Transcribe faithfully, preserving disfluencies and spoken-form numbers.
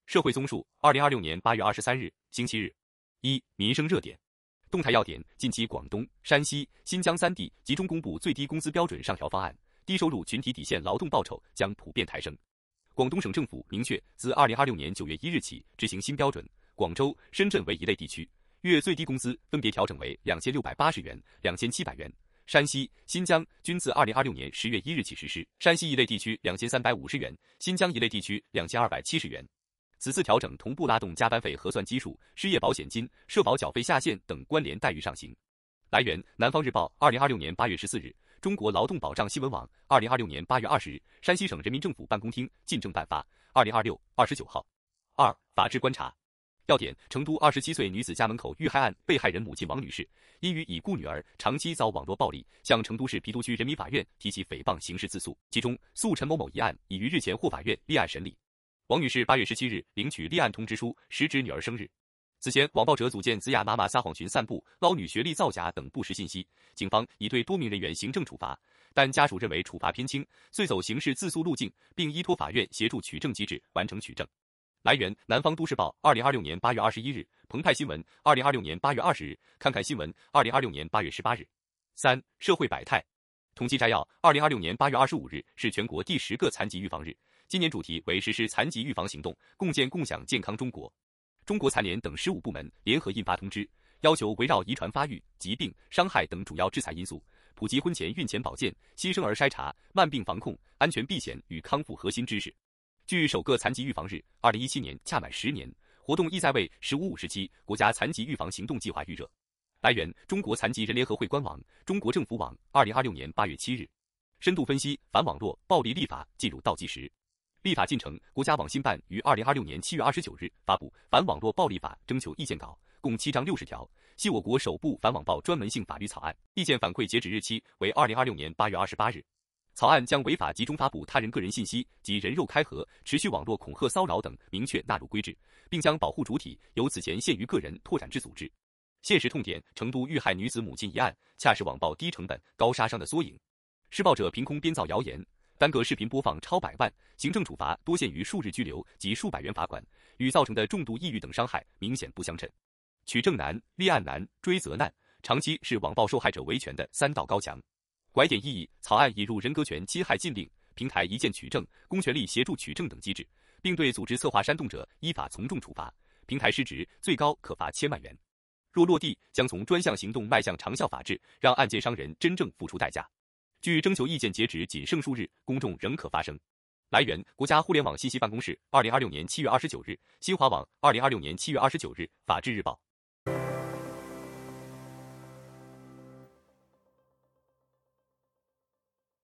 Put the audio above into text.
社会综述，二零二六年八月二十三日，星期日。一、民生热点。动态要点：近期广东、山西、新疆三地集中公布最低工资标准上调方案，低收入群体底线劳动报酬将普遍抬升。广东省政府明确，自二零二六年九月一日起执行新标准，广州、深圳为一类地区，月最低工资分别调整为两千六百八十元、两千七百元。山西、新疆均自二零二六年十月一日起实施，山西一类地区两千三百五十元，新疆一类地区两千二百七十元。此次调整同步拉动加班费核算基数、失业保险金、社保缴费下限等关联待遇上行。来源：南方日报，二零二六年八月十四日，中国劳动保障新闻网，二零二六年八月二十日，山西省人民政府办公厅进政办发，二零二六二十九号。二、法治观察。要点：成都二十七岁女子家门口遇害案被害人母亲王女士，因与已故女儿长期遭网络暴力，向成都市郫都区人民法院提起诽谤刑事自诉，其中诉陈某某一案已于日前获法院立案审理。王女士八月十七日领取立案通知书，时值女儿生日。此前，网暴者组建子雅妈妈撒谎群散布捞女学历造假等不实信息，警方已对多名人员行政处罚，但家属认为处罚偏轻，遂走刑事自诉路径，并依托法院协助取证机制完成取证。来源：南方都市报，二零二六年八月二十一日，澎湃新闻，二零二六年八月二十日，看看新闻，二零二六年八月十八日。三、社会百态。统计摘要：二零二六年八月二十五日是全国第十个残疾预防日，今年主题为实施残疾预防行动，共建共享健康中国。中国残联等十五部门联合印发通知，要求围绕遗传发育、疾病、伤害等主要致残因素，普及婚前孕前保健、新生儿筛查、慢病防控、安全避险与康复核心知识。距首个残疾预防日二零一七年恰满十年，活动意在为十五五时期国家残疾预防行动计划预热。来源：中国残疾人联合会官网、中国政府网，二零二六年八月七日。深度分析反网络暴力立法进入倒计时。立法进程：国家网信办于二零二六年七月二十九日发布《反网络暴力法》征求意见稿，共七章六十条，系我国首部反网暴专门性法律草案。意见反馈截止日期为二零二六年八月二十八日。草案将违法集中发布他人个人信息及人肉开合、持续网络恐吓骚扰等明确纳入规制，并将保护主体由此前限于个人拓展至组织。现实痛点：成都遇害女子母亲一案，恰是网暴低成本、高杀伤的缩影。施暴者凭空编造谣言，单个视频播放超百万，行政处罚多限于数日拘留及数百元罚款，与造成的重度抑郁等伤害明显不相称。取证难、立案难、追责难，长期是网暴受害者维权的三道高墙。拐点意义：草案引入人格权侵害禁令、平台一键取证、公权力协助取证等机制，并对组织策划煽动者依法从重处罚，平台失职最高可罚千万元。若落地，将从专项行动迈向长效法治，让案件伤人真正付出代价。据征求意见截止仅剩数日，公众仍可发声。来源：国家互联网信息办公室，二零二六年七月二十九日；新华网，二零二六年七月二十九日；法制日报。